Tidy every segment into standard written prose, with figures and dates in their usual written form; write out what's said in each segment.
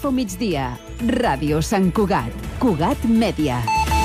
Info migdia. Ràdio Sant Cugat. Cugat Mèdia.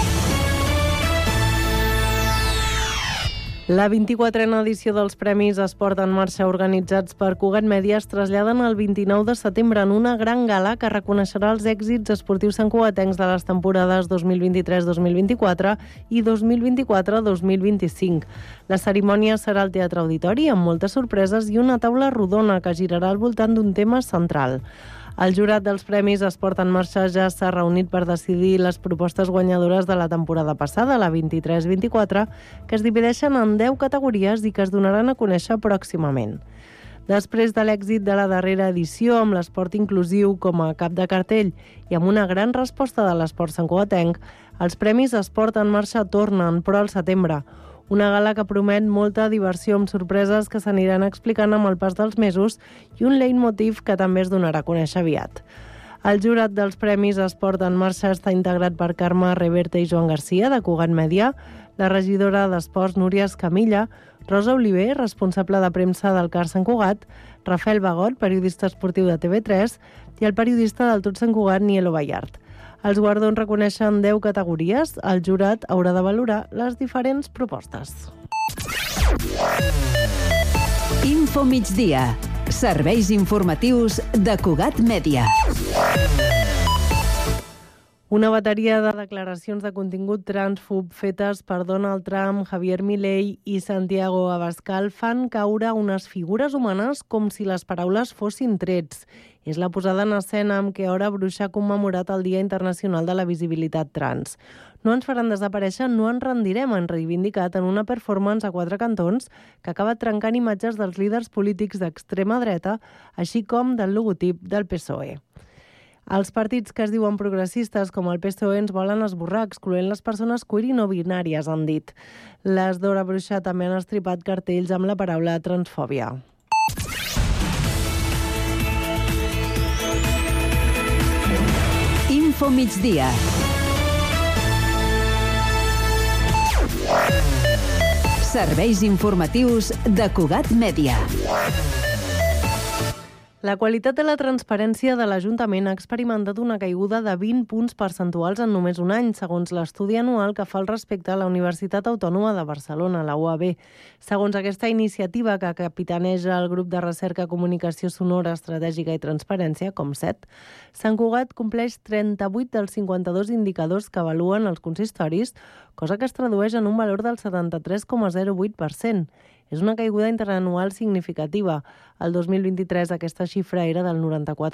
La 24a edició dels Premis Esport en Marxa organitzats per Cugat Mèdia es traslladen el 29 de setembre en una gran gala que reconeixerà els èxits esportius santcugatencs de les temporades 2023-2024 i 2024-2025. La cerimònia serà al Teatre Auditori amb moltes sorpreses i una taula rodona que girarà al voltant d'un tema central. El jurat dels Premis Esport en Marxa ja s'ha reunit per decidir les propostes guanyadores de la temporada passada, la 23-24, que es divideixen en 10 categories i que es donaran a conèixer pròximament. Després de l'èxit de la darrera edició, amb l'esport inclusiu com a cap de cartell i amb una gran resposta de l'esport santcugatenc, els Premis Esport en Marxa tornen, però al setembre. Una gala que promet molta diversió amb sorpreses que s'aniran explicant amb el pas dels mesos i un leitmotiv que també es donarà a conèixer aviat. El jurat dels Premis Esport en Marxa està integrat per Carme Reverte i Joan Garcia, de Cugat Mèdia, la regidora d'Esports Núria Escamilla, Rosa Oliver, responsable de premsa del CAR Sant Cugat, Rafael Bagot, periodista esportiu de TV3, i el periodista del Tot Sant Cugat, Nielo Ballart. Els guardons reconeixen 10 categories. El jurat haurà de valorar les diferents propostes. Info migdia. Serveis informatius de Cugat Mèdia. Una bateria de declaracions de contingut transfòb fetes per Donald Trump, Javier Milei i Santiago Abascal fan caure unes figures humanes com si les paraules fossin trets. És la posada en escena amb què Hora Bruixa ha commemorat el Dia Internacional de la Visibilitat Trans. No ens faran desaparèixer, no ens rendirem, han reivindicat en una performance a 4 cantons que acaba trencant imatges dels líders polítics d'extrema dreta, així com del logotip del PSOE. Els partits que es diuen progressistes, com el PSOE, ens volen esborrar, excloent les persones queer i no binàries, han dit. Les d'Hora Bruixa també han estripat cartells amb la paraula transfòbia. Info migdia. Serveis informatius de Cugat Mèdia. La qualitat de la transparència de l'Ajuntament ha experimentat una caiguda de 20 punts percentuals en només un any, segons l'estudi anual que fa al respecte a la Universitat Autònoma de Barcelona, la UAB. Segons aquesta iniciativa que capitaneja el grup de recerca, comunicació sonora, estratègica i transparència, COMSET, Sant Cugat compleix 38 dels 52 indicadors que avaluen els consistoris, cosa que es tradueix en un valor del 73,08%. És una caiguda interanual significativa. El 2023 aquesta xifra era del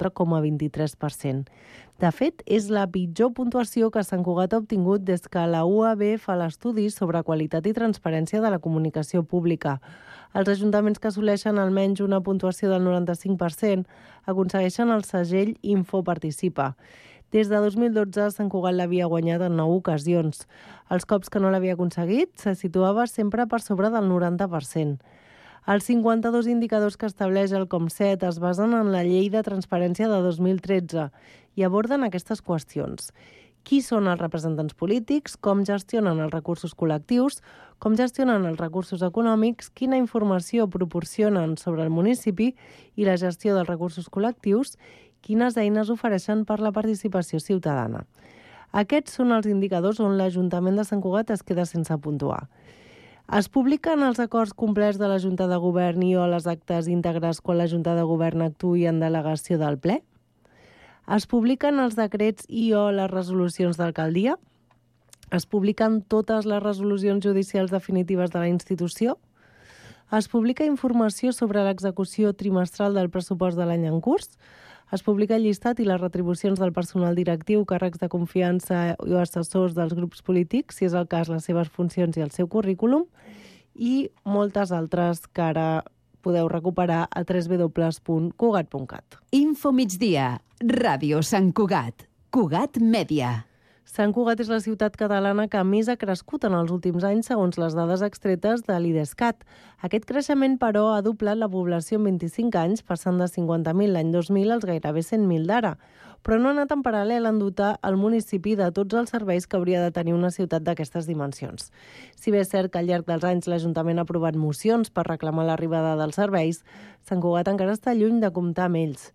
94,23%. De fet, és la pitjor puntuació que Sant Cugat ha obtingut des que la UAB fa l'estudi sobre qualitat i transparència de la comunicació pública. Els ajuntaments que assoleixen almenys una puntuació del 95% aconsegueixen el segell Info Participa. Des de 2012, Sant Cugat l'havia guanyat en 9 ocasions. Els cops que no l'havia aconseguit se situava sempre per sobre del 90%. Els 52 indicadors que estableix el COMSET es basen en la Llei de Transparència de 2013 i aborden aquestes qüestions. Qui són els representants polítics, com gestionen els recursos col·lectius, com gestionen els recursos econòmics, quina informació proporcionen sobre el municipi i la gestió dels recursos col·lectius, quines eines ofereixen per la participació ciutadana. Aquests són els indicadors on l'Ajuntament de Sant Cugat es queda sense puntuar. Es publiquen els acords complets de la Junta de Govern i o les actes íntegres quan la Junta de Govern actuï en delegació del ple? Es publiquen els decrets i o les resolucions d'alcaldia? Es publiquen totes les resolucions judicials definitives de la institució? Es publica informació sobre l'execució trimestral del pressupost de l'any en curs? Es publica el llistat i les retribucions del personal directiu, càrrecs de confiança i assessors dels grups polítics, si és el cas, les seves funcions i el seu currículum, i moltes altres que ara podeu recuperar a www.cugat.cat. Info migdia. Ràdio Sant Cugat. Cugat Mèdia. Sant Cugat és la ciutat catalana que més ha crescut en els últims anys, segons les dades extretes de l'IDESCAT. Aquest creixement, però, ha doblat la població en 25 anys, passant de 50.000 l'any 2000 als gairebé 100.000 d'ara. Però no ha anat en paral·lel en dotar el municipi de tots els serveis que hauria de tenir una ciutat d'aquestes dimensions. Si bé és cert que al llarg dels anys l'Ajuntament ha aprovat mocions per reclamar l'arribada dels serveis, Sant Cugat encara està lluny de comptar amb ells.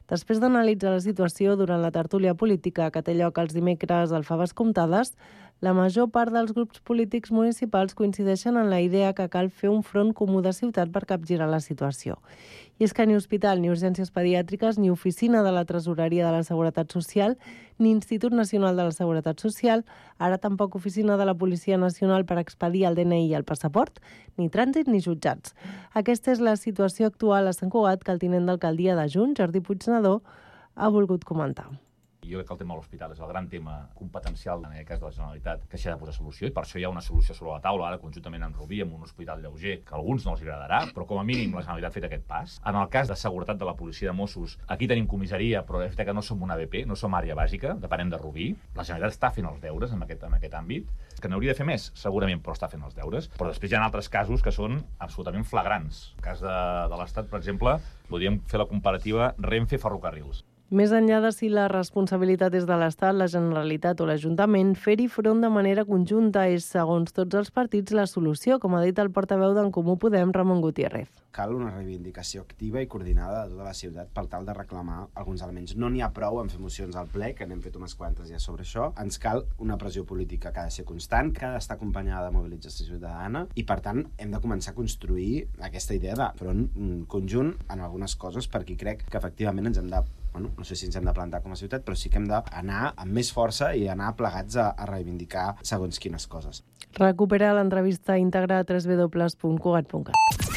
Després d'analitzar la situació durant la tertúlia política que té lloc els dimecres al Faves Comptades, la major part dels grups polítics municipals coincideixen en la idea que cal fer un front comú de ciutat per capgirar la situació. I és que ni hospital, ni urgències pediàtriques, ni oficina de la Tresoreria de la Seguretat Social, ni Institut Nacional de la Seguretat Social, ara tampoc oficina de la Policia Nacional per expedir el DNI i el passaport, ni trànsit ni jutjats. Aquesta és la situació actual a Sant Cugat que el tinent d'alcaldia de Junts, Jordi Puigneró, ha volgut comentar. Jo crec que el tema de l'hospital és el gran tema competencial, en aquest cas de la Generalitat, que s'hi ha de posar solució, i per això hi ha una solució sobre la taula, ara conjuntament amb Rubí, amb un hospital lleuger, que a alguns no els agradarà, però com a mínim la Generalitat ha fet aquest pas. En el cas de seguretat de la policia de Mossos, aquí tenim comissaria, però és que no som una ABP, no som àrea bàsica, depenem de Rubí. La Generalitat està fent els deures en aquest àmbit, que n'hauria de fer més, segurament, però està fent els deures. Però després hi ha altres casos que són absolutament flagrants. En el cas de l'Estat, per exemple, podríem fer la comparativa Renfe-Ferrocarrils. Més enllà de si la responsabilitat és de l'Estat, la Generalitat o l'Ajuntament, fer-hi front de manera conjunta és, segons tots els partits, la solució, com ha dit el portaveu d'en Comú Podem, Ramon Gutiérrez. Cal una reivindicació activa i coordinada de tota la ciutat per tal de reclamar alguns elements. No n'hi ha prou en fer mocions al ple, que n'hem fet unes quantes ja sobre això. Ens cal una pressió política que ha de ser constant, que ha d'estar acompanyada de mobilització ciutadana i, per tant, hem de començar a construir aquesta idea de front conjunt en algunes coses, perquè crec que efectivament ens hem de no sé si ens hem de plantar com a ciutat, però sí que hem d'anar amb més força i anar plegats a reivindicar segons quines coses. Recupera l'entrevista íntegra a www.cugat.cat.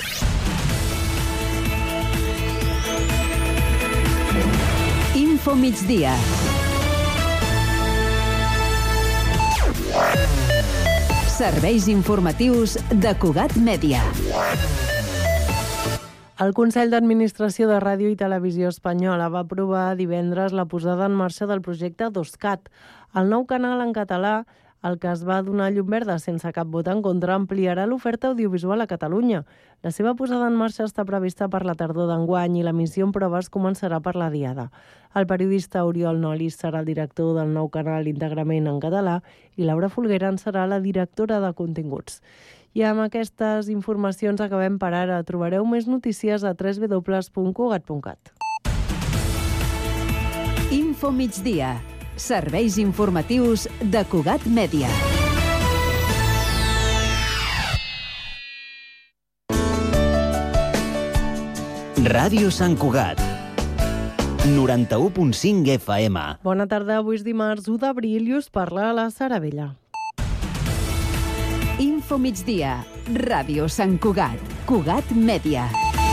Info migdia. Serveis informatius de Cugat Mèdia. El Consell d'Administració de Ràdio i Televisió Espanyola va aprovar divendres la posada en marxa del projecte 2CAT, el nou canal en català, el que es va donar llum verda sense cap vot en contra, ampliarà l'oferta audiovisual a Catalunya. La seva posada en marxa està prevista per la tardor d'enguany i la missió en proves començarà per la Diada. El periodista Oriol Nolis serà el director del nou canal íntegrament en català i Laura Folguera en serà la directora de continguts. I amb aquestes informacions acabem per ara. Trobareu més notícies a www.cugat.cat. Info migdia. Serveis informatius de Cugat Mèdia. Ràdio Sant Cugat. 91.5 FM. Bona tarda, avui és dimarts 1 d'abril i us parla la Sara Vella. Info migdia. Ràdio Sant Cugat. Cugat Mèdia.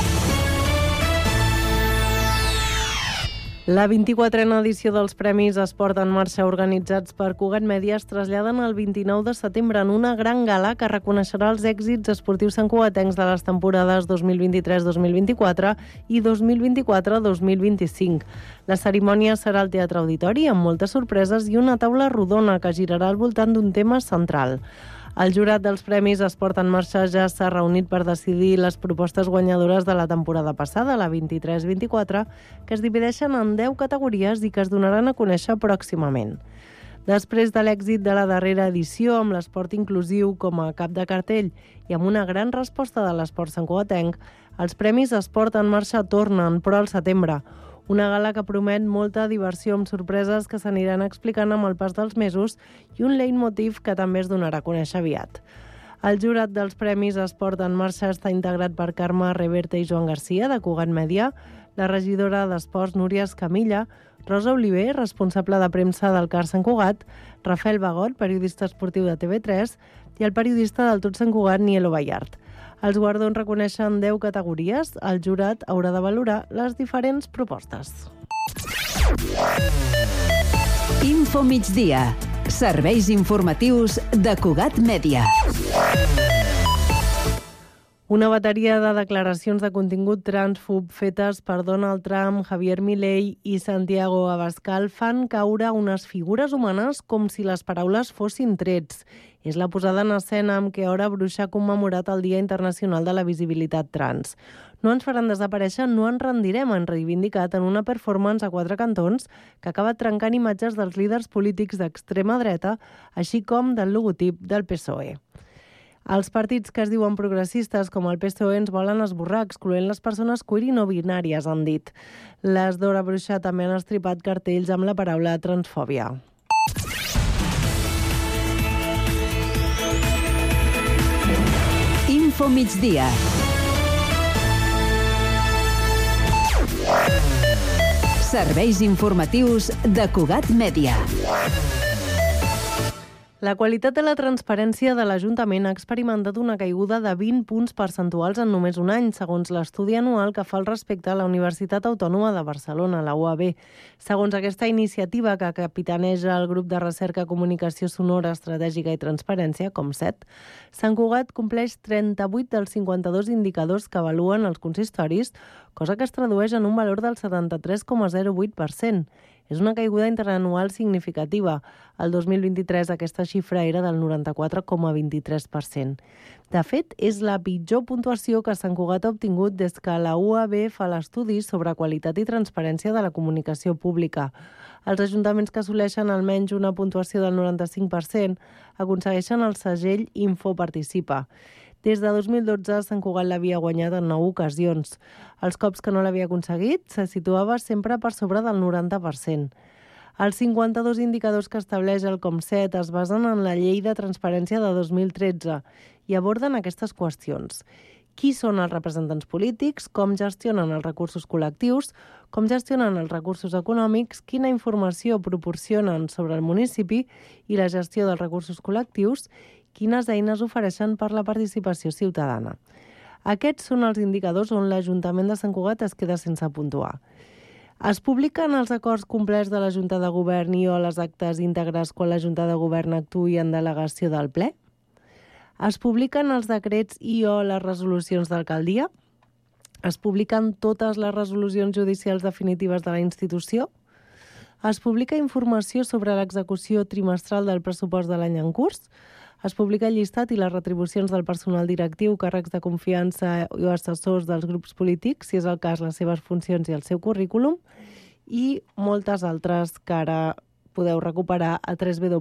La 24a edició dels Premis Esport en Marxa organitzats per Cugat Mèdia es traslladen el 29 de setembre en una gran gala que reconeixerà els èxits esportius santcugatencs de les temporades 2023-2024 i 2024-2025. La cerimònia serà al Teatre Auditori amb moltes sorpreses i una taula rodona que girarà al voltant d'un tema central. El jurat dels Premis Esport en Marxa ja s'ha reunit per decidir les propostes guanyadores de la temporada passada, la 23-24, que es divideixen en 10 categories i que es donaran a conèixer pròximament. Després de l'èxit de la darrera edició, amb l'esport inclusiu com a cap de cartell i amb una gran resposta de l'esport santcugatenc, els Premis Esport en Marxa tornen, però al setembre. Una gala que promet molta diversió amb sorpreses que s'aniran explicant amb el pas dels mesos i un leitmotiv que també es donarà a conèixer aviat. El jurat dels Premis Esport en Marxa està integrat per Carme Reverte i Joan Garcia, de Cugat Mèdia, la regidora d'Esports Núria Escamilla, Rosa Oliver, responsable de premsa del CAR Sant Cugat, Rafael Bagot, periodista esportiu de TV3, i el periodista del Tot Sant Cugat, Nielo Ballart. Els guardons reconeixen 10 categories. El jurat haurà de valorar les diferents propostes. Info migdia. Serveis informatius de Cugat Mèdia. Una bateria de declaracions de contingut transfòbic fetes per Donald Trump, Javier Milei i Santiago Abascal fan caure unes figures humanes com si les paraules fossin trets. És la posada en escena amb què Hora Bruixa ha commemorat el Dia Internacional de la Visibilitat Trans. No ens faran desaparèixer, no ens rendirem, han reivindicat en una performance a 4 cantons que acaba trencant imatges dels líders polítics d'extrema dreta, així com del logotip del PSOE. Els partits que es diuen progressistes, com el PSOE, ens volen esborrar, excloent les persones queer i no binàries, han dit. Les Dora Bruixà també han estripat cartells amb la paraula transfòbia. Info migdia. Serveis informatius de Cugat Mèdia. La qualitat de la transparència de l'Ajuntament ha experimentat una caiguda de 20 punts percentuals en només un any, segons l'estudi anual que fa al respecte a la Universitat Autònoma de Barcelona, la UAB. Segons aquesta iniciativa que capitaneja el grup de recerca, comunicació sonora, estratègica i transparència, COMSET, Sant Cugat compleix 38 dels 52 indicadors que avaluen els consistoris, cosa que es tradueix en un valor del 73,08%. És una caiguda interanual significativa. El 2023 aquesta xifra era del 94,23%. De fet, és la pitjor puntuació que Sant Cugat ha obtingut des que la UAB fa l'estudi sobre qualitat i transparència de la comunicació pública. Els ajuntaments que assoleixen almenys una puntuació del 95% aconsegueixen el segell Info Participa. Des de 2012, Sant Cugat l'havia guanyat en 9 ocasions. Els cops que no l'havia aconseguit se situava sempre per sobre del 90%. Els 52 indicadors que estableix el COMSET es basen en la Llei de Transparència de 2013 i aborden aquestes qüestions. Qui són els representants polítics, com gestionen els recursos col·lectius, com gestionen els recursos econòmics, quina informació proporcionen sobre el municipi i la gestió dels recursos col·lectius, quines eines ofereixen per la participació ciutadana. Aquests són els indicadors on l'Ajuntament de Sant Cugat es queda sense puntuar. Es publiquen els acords complets de la Junta de Govern i o les actes íntegres quan la Junta de Govern actuï en delegació del ple? Es publiquen els decrets i o les resolucions d'alcaldia? Es publiquen totes les resolucions judicials definitives de la institució? Es publica informació sobre l'execució trimestral del pressupost de l'any en curs? Es publica el llistat i les retribucions del personal directiu, càrrecs de confiança i assessors dels grups polítics, si és el cas, les seves funcions i el seu currículum, i moltes altres que ara podeu recuperar a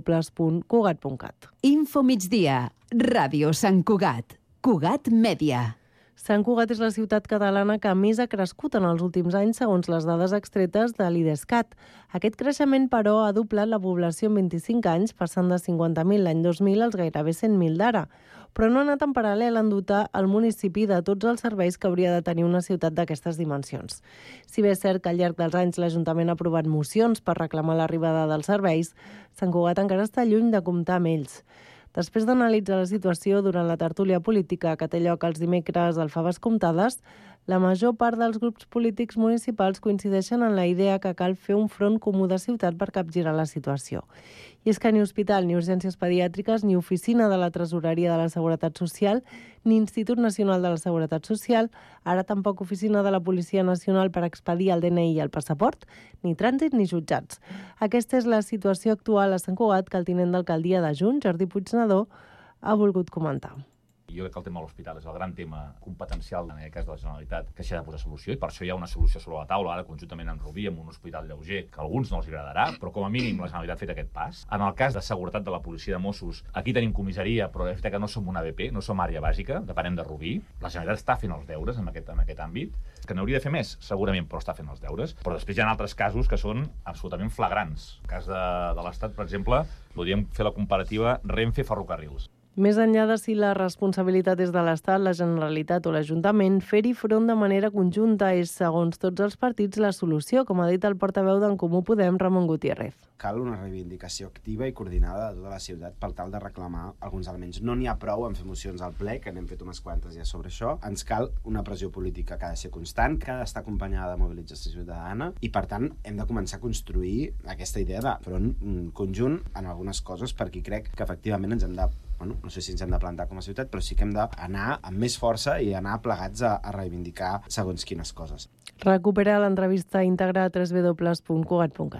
www.cugat.cat. Info migdia. Ràdio Sant Cugat. Cugat Mèdia. Sant Cugat és la ciutat catalana que més ha crescut en els últims anys, segons les dades extretes de l'IDESCAT. Aquest creixement, però, ha doblat la població en 25 anys, passant de 50.000 l'any 2000 als gairebé 100.000 d'ara. Però no ha anat en paral·lel en dotar el municipi de tots els serveis que hauria de tenir una ciutat d'aquestes dimensions. Si bé és cert que al llarg dels anys l'Ajuntament ha aprovat mocions per reclamar l'arribada dels serveis, Sant Cugat encara està lluny de comptar amb ells. Després d'analitzar la situació durant la tertúlia política que té lloc els dimecres al Faves Comptades, la major part dels grups polítics municipals coincideixen en la idea que cal fer un front comú de ciutat per capgirar la situació. I és que ni hospital, ni urgències pediàtriques, ni oficina de la Tresoreria de la Seguretat Social, ni Institut Nacional de la Seguretat Social, ara tampoc oficina de la Policia Nacional per expedir el DNI i el passaport, ni trànsit ni jutjats. Aquesta és la situació actual a Sant Cugat que el tinent d'alcaldia de Junts, Jordi Puigneró, ha volgut comentar. Jo crec que el tema de l'hospital és el gran tema competencial, en aquest cas de la Generalitat, que s'ha de posar solució, i per això hi ha una solució sobre la taula, ara conjuntament amb Rubí, amb un hospital lleuger, que a alguns no els agradarà, però com a mínim la Generalitat ha fet aquest pas. En el cas de seguretat de la policia de Mossos, aquí tenim comissaria, però és veritat que no som una ABP, no som àrea bàsica, depenem de Rubí. La Generalitat està fent els deures en aquest àmbit, que n'hauria de fer més, segurament, però està fent els deures. Però després hi ha altres casos que són absolutament flagrants. El cas de l'Estat, per exemple, podríem fer la comparativa Renfe-Ferrocarrils. Més enllà de si la responsabilitat és de l'Estat, la Generalitat o l'Ajuntament, fer-hi front de manera conjunta és, segons tots els partits, la solució, com ha dit el portaveu d'en Comú Podem, Ramon Gutiérrez. Cal una reivindicació activa i coordinada de tota la ciutat per tal de reclamar alguns elements. No n'hi ha prou en fer mocions al ple, que n'hem fet unes quantes ja sobre això. Ens cal una pressió política que ha de ser constant, que ha d'estar acompanyada de mobilització ciutadana i, per tant, hem de començar a construir aquesta idea de front conjunt en algunes coses, perquè crec que efectivament ens hem de no sé si ens hem de plantar com a ciutat, però sí que hem d'anar amb més força i anar plegats a reivindicar segons quines coses. Recupera l'entrevista íntegra a www.cugat.cat.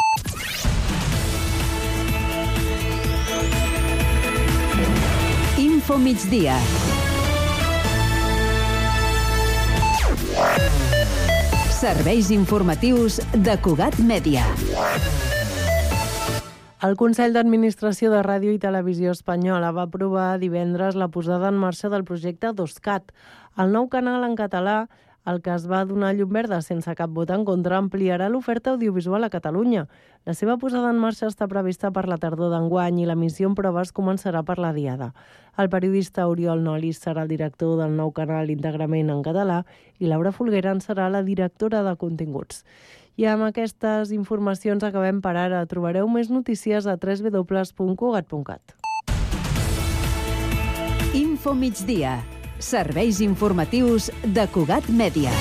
Info migdia. Serveis informatius de Cugat Mèdia. El Consell d'Administració de Ràdio i Televisió Espanyola va aprovar divendres la posada en marxa del projecte 2CAT, el nou canal en català, el que es va donar llum verda sense cap vot en contra, ampliarà l'oferta audiovisual a Catalunya. La seva posada en marxa està prevista per la tardor d'enguany i la missió en proves començarà per la Diada. El periodista Oriol Nolis serà el director del nou canal íntegrament en català i Laura Folguera en serà la directora de continguts. I amb aquestes informacions acabem per ara. Trobareu més notícies a www.cugat.cat. Info migdia. Serveis informatius de Cugat Mèdia.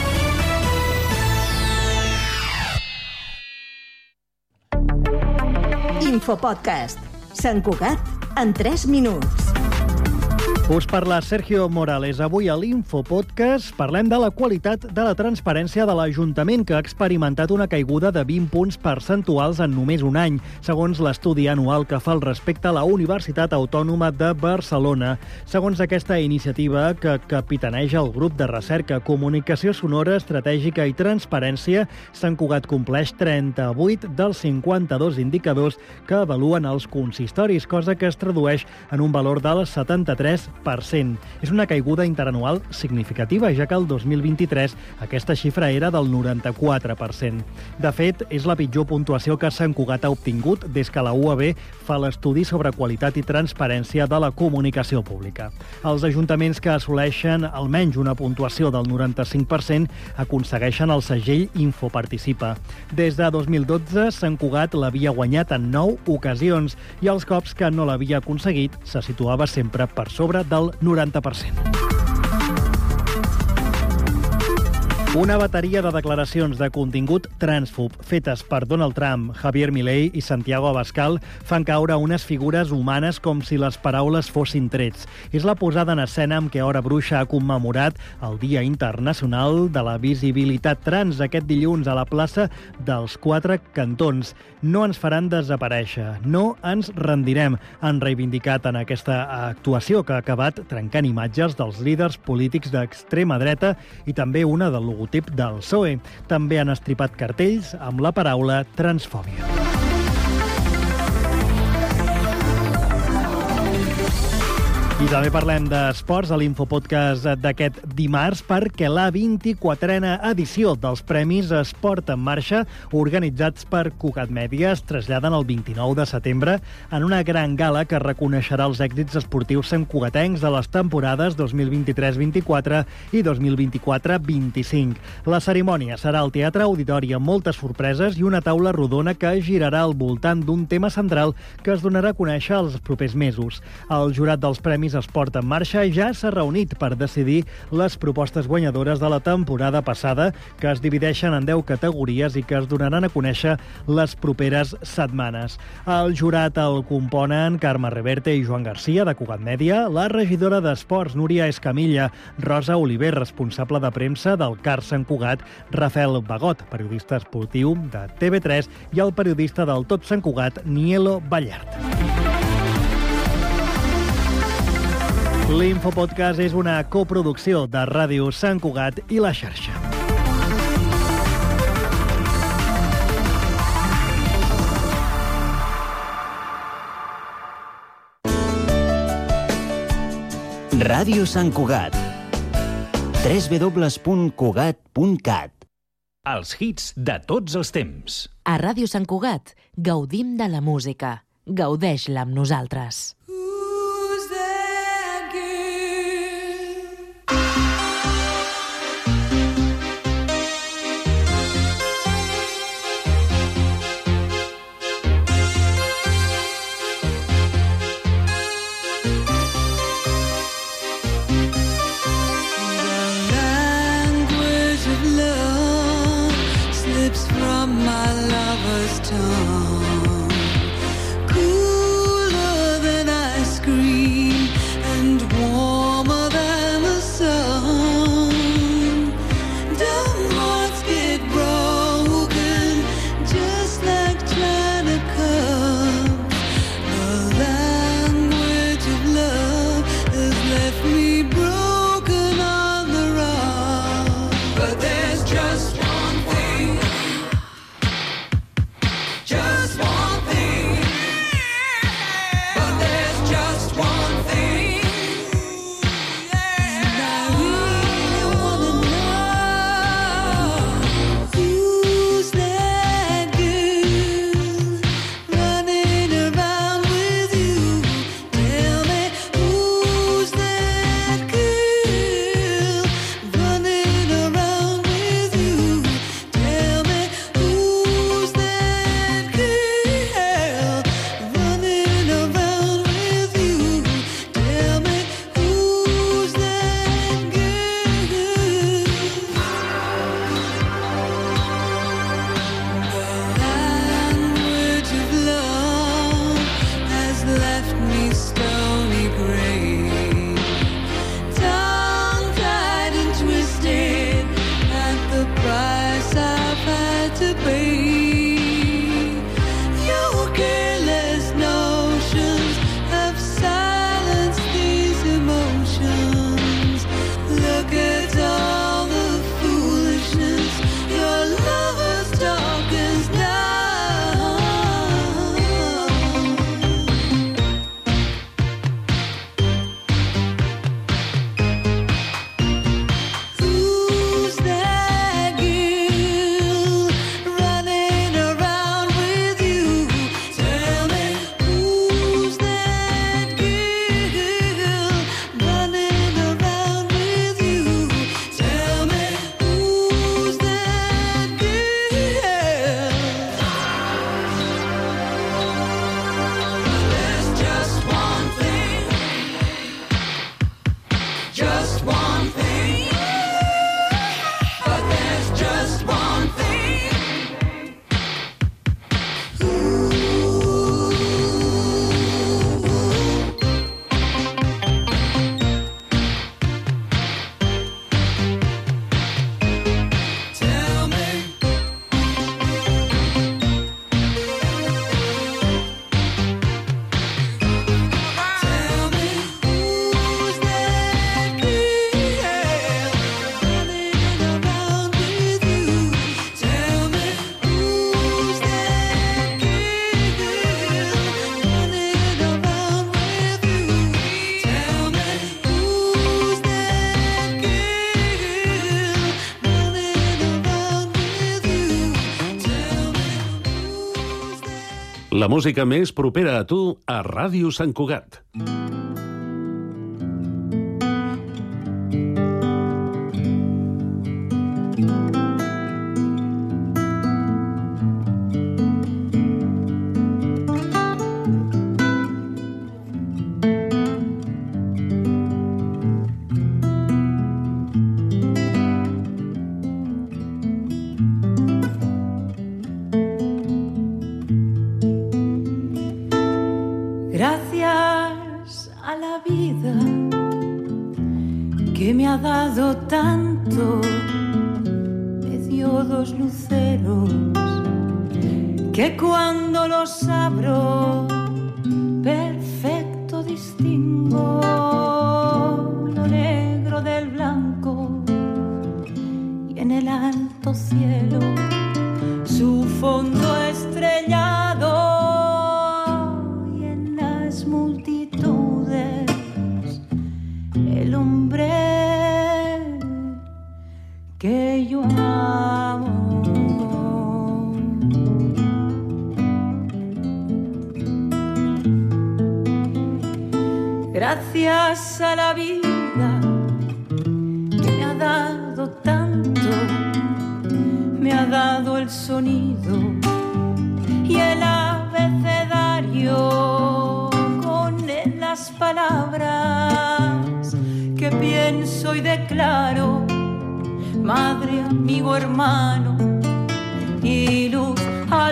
Infopodcast. Sant Cugat en 3 minuts. Us parla Sergio Morales. Avui a l'Infopodcast parlem de la qualitat de la transparència de l'Ajuntament, que ha experimentat una caiguda de 20 punts percentuals en només un any, segons l'estudi anual que fa al respecte a la Universitat Autònoma de Barcelona. Segons aquesta iniciativa, que capitaneja el grup de recerca, comunicació sonora, estratègica i transparència, Sant Cugat compleix 38 dels 52 indicadors que avaluen els consistoris, cosa que es tradueix en un valor del 73%. És una caiguda interanual significativa, ja que el 2023 aquesta xifra era del 94%. De fet, és la pitjor puntuació que Sant Cugat ha obtingut des que la UAB fa l'estudi sobre qualitat i transparència de la comunicació pública. Els ajuntaments que assoleixen almenys una puntuació del 95% aconsegueixen el segell Infoparticipa. Des de 2012, Sant Cugat l'havia guanyat en 9 ocasions i els cops que no l'havia aconseguit se situava sempre per sobre del 90%. Una bateria de declaracions de contingut trànsfob fetes per Donald Trump, Javier Milei i Santiago Abascal fan caure unes figures humanes com si les paraules fossin trets. És la posada en escena amb què Hora Bruixa ha commemorat el Dia Internacional de la Visibilitat Trans aquest dilluns a la plaça dels 4 Cantons. No ens faran desaparèixer, no ens rendirem, han reivindicat en aquesta actuació que ha acabat trencant imatges dels líders polítics d'extrema dreta i també una del logotip del PSOE. També han estripat cartells amb la paraula transfòbia. I també parlem d'esports a l'Infopodcast d'aquest dimarts perquè la 24a edició dels Premis Esport en Marxa, organitzats per Cugat Mèdia, es traslladen el 29 de setembre en una gran gala que reconeixerà els èxits esportius santcugatencs de les temporades 2023-24 i 2024-25. La cerimònia serà al Teatre Auditori amb moltes sorpreses i una taula rodona que girarà al voltant d'un tema central que es donarà a conèixer els propers mesos. El jurat dels Premis Esport en Marxa ja s'ha reunit per decidir les propostes guanyadores de la temporada passada, que es divideixen en 10 categories i que es donaran a conèixer les properes setmanes. El jurat el componen Carme Reverte i Joan Garcia, de Cugat Mèdia, la regidora d'Esports, Núria Escamilla, Rosa Oliver, responsable de premsa del CAR Sant Cugat, Rafael Bagot, periodista esportiu de TV3, i el periodista del Tot Sant Cugat, Nielo Ballart. L'Infopodcast és una coproducció de Ràdio Sant Cugat i La Xarxa. Ràdio Sant Cugat. www.cugat.cat. Els hits de tots els temps. A Ràdio Sant Cugat gaudim de la música. Gaudeix-la amb nosaltres. Just La música més propera a tu a Ràdio Sant Cugat. Gracias a la vida que me ha dado tanto, me dio dos luceros que cuando los abro perfecto distingo lo negro del blanco y en el alto cielo su fondo estrellado. El hombre que yo amo. Gracias a la vida que me ha dado tanto, me ha dado el sonido y el abecedario con las palabras que pienso y declaro, madre, amigo, hermano y luz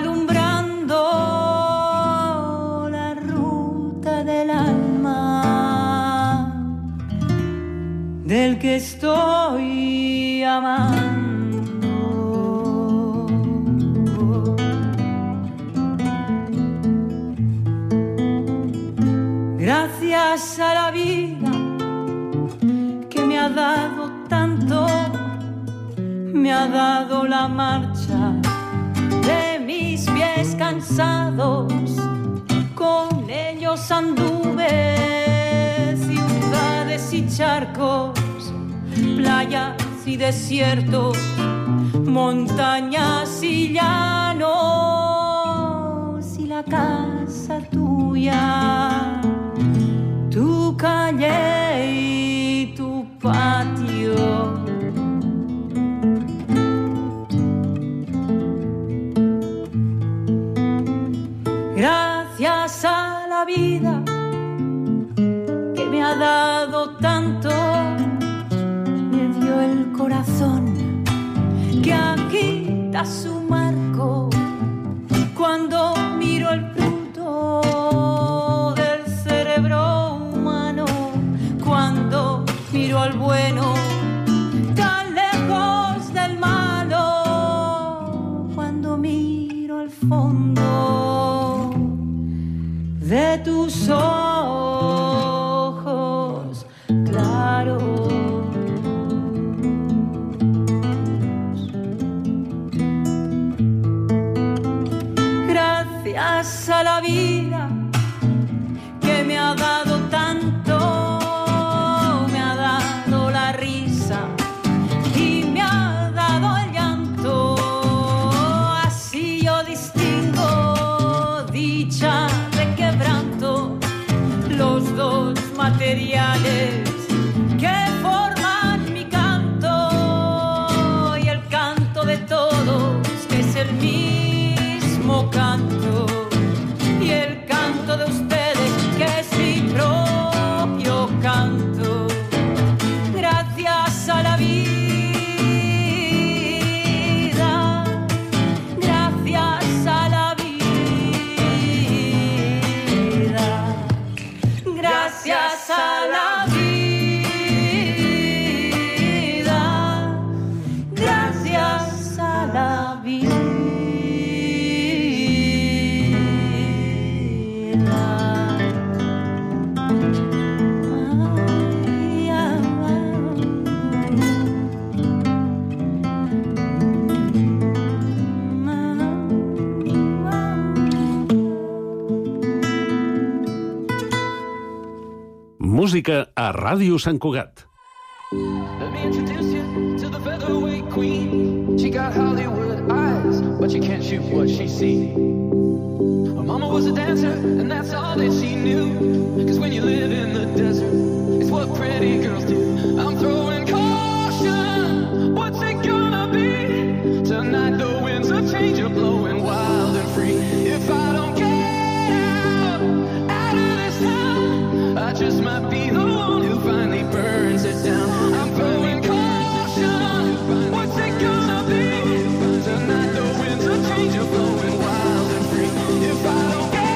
alumbrando la ruta del alma del que estoy amando. Gracias a la vida que me ha dado tanto, me ha dado la marcha de mis pies cansados, con ellos anduve ciudades y charcos, playas y desiertos, montañas y llanos y la casa tuya, tu calle y tu patio. Gracias a la vida que me ha dado tanto, me dio el corazón que agita su marco cuando miro el fruto del cerebro humano, cuando miro al bueno tan lejos del malo, cuando miro al fondo de tus ojos claros. Gracias a la vida que me ha dado tanto, me ha dado la risa y me ha dado el llanto, así yo distingo dicha de quebranto, los dos materiales que forman mi canto y el canto de todos, que es el mismo canto, y el canto de ustedes, que es mi propio canto. Gracias a la vida, gracias a la vida, gracias a la vida, gracias a la vida. Música a Ràdio Sant Cugat. Let me introduce you to the featherweight queen. She got Hollywood eyes, but you can't shoot what she sees. Her mama was a dancer, and that's all that she knew. 'Cause when you live in the desert, it's what pretty girls do. I'm throwing caution, what's it gonna be? Tonight the winds of change are blowing wild and free. If I don't get out of this town, I just might be the one who finally burns it down. I'm throwing caution, what's it gonna be? Tonight the winds of change are blowing wild and free. If I don't get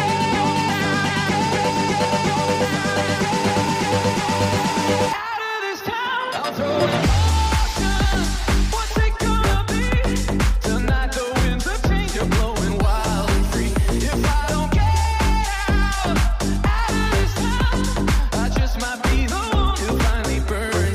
out of this town, I'm throwing caution, what's it gonna be? Tonight the winds of change are blowing wild and free. If I don't get out of this town, I just might be the one who finally burns.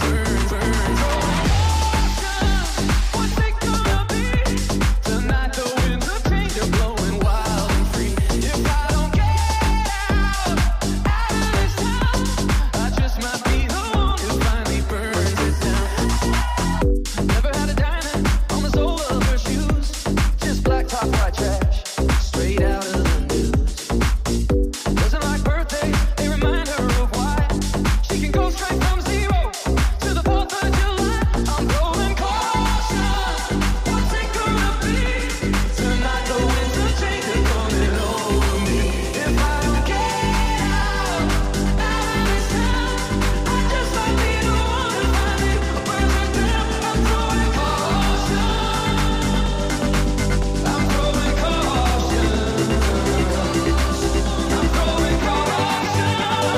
What's it gonna be? Tonight the winds of change are blowing wild and free. If I don't get out of this town, I just might be the one who finally burns it down. Never had a diner on the sole of her shoes, just black top, white trash, straight out of the news. Doesn't like birthdays, they remind her of why she can go straight from 0 to the 4th of July. I'm throwing caution, what's it gonna be? Tonight the winds of change are coming over me. If I don't get out of this town, I just might be the one who finally burns it down. I'm throwing caution, I'm throwing caution, I'm throwing caution,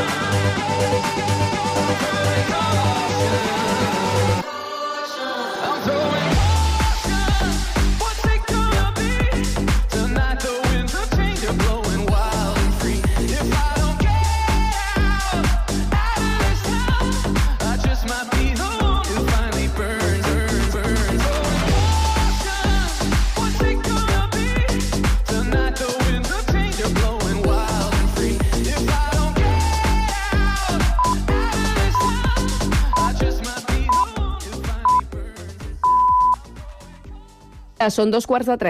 I'm throwing caution, what's it gonna be? Tonight the winds of change are blowing wild and free. If I don't get out of this town, I just might be the one who finally burns. Throwing caution, what's it gonna be? Tonight the winds of change are blowing wild and free. If I don't get out of this town, I just might be the one who finally burns. Són 2:15.